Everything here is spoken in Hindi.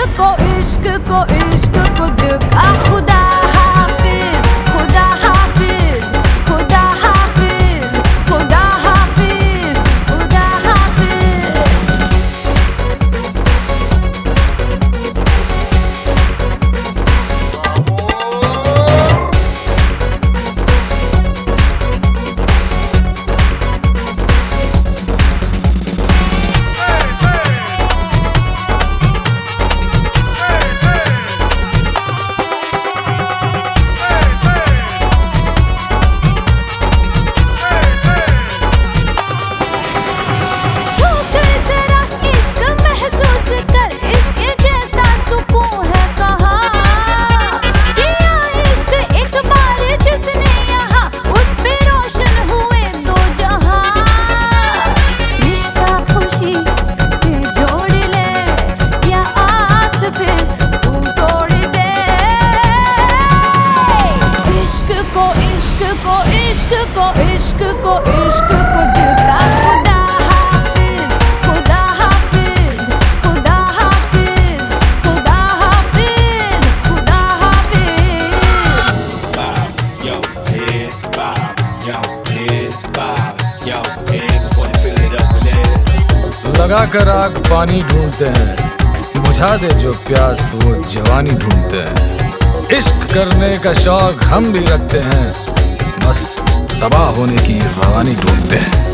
को दुआ खुदा हाफिज, खुदा हाफिज, खुदा हाफिज, खुदा हाफिज, खुदा हाफिज। इश्क को दुआ खुदा हाफिज, खुदा हाफिज, खुदा हाफिज, खुदा हाफिज, खुदा हाफिज। Bob your head, bob your head, bob your head before you fill it up with lead. लगा कर आग पानी ढूंढते हैं, बुझा दे जो प्यास वो जवानी ढूंढते हैं। इश्क करने का शौक हम भी रखते हैं, बस तबाह होने की रवानी ढूंढते हैं।